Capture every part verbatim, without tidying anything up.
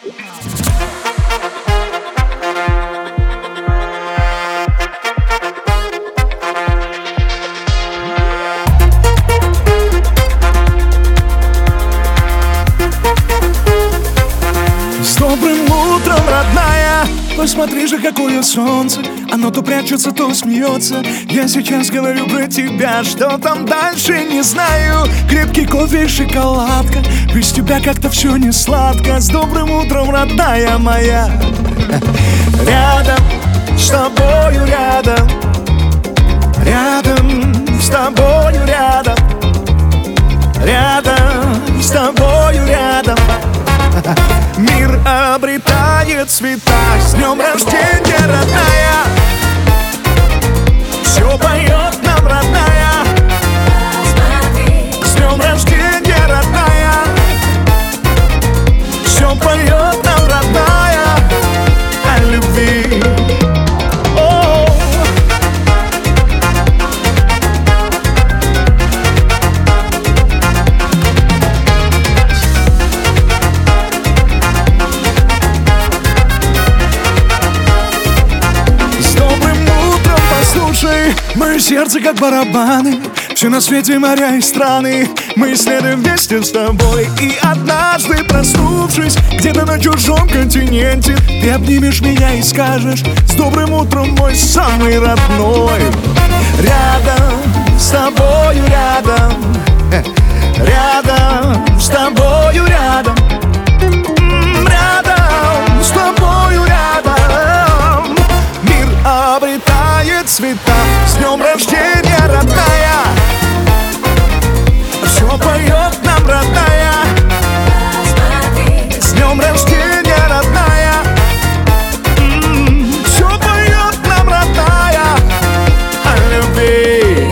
С добрым утром, родная! Посмотри же, какое солнце. Оно то прячется, то смеется. Я сейчас говорю про тебя. Что там дальше, не знаю. Крепкий кофе и шоколадка. Без тебя как-то все не сладко. С добрым утром, родная моя. Рядом с тобою, рядом. Рядом с тобою, рядом. Рядом с тобою, рядом. Мир обретает цвета. С днем рождения, родная. Все поет нам, родная. С днем рождения, родная. Все поет нам, родная, о любви. Мое сердце как барабаны. Все на свете моря и страны. Мы исследуем вместе с тобой. И однажды, проснувшись где-то на чужом континенте, ты обнимешь меня и скажешь: с добрым утром, мой самый родной. Рядом с тобою, рядом. Рядом с тобою, рядом. Рядом с тобою, рядом. Мир обретает цвета. С днем рождения, родная. Все поет нам, родная. С днем рождения, родная. М-м-м. Все поет нам, родная, о любви.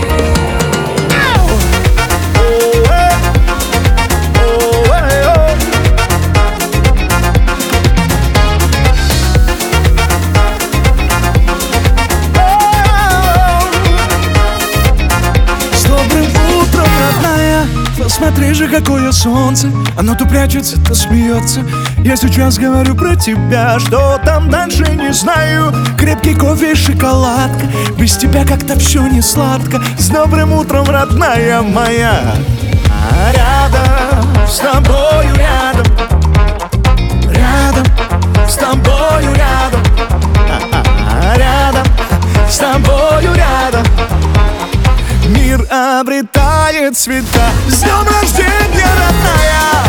Посмотри же, какое солнце. Оно то прячется, то смеется. Я сейчас говорю про тебя. Что там дальше, не знаю. Крепкий кофе и шоколадка. Без тебя как-то все не сладко. С добрым утром, родная моя. А рядом с тобою, рядом. Рядом с тобою, рядом. А-а-а, рядом с тобою, рядом. Мир обретает цвета. С днем рождения, родная.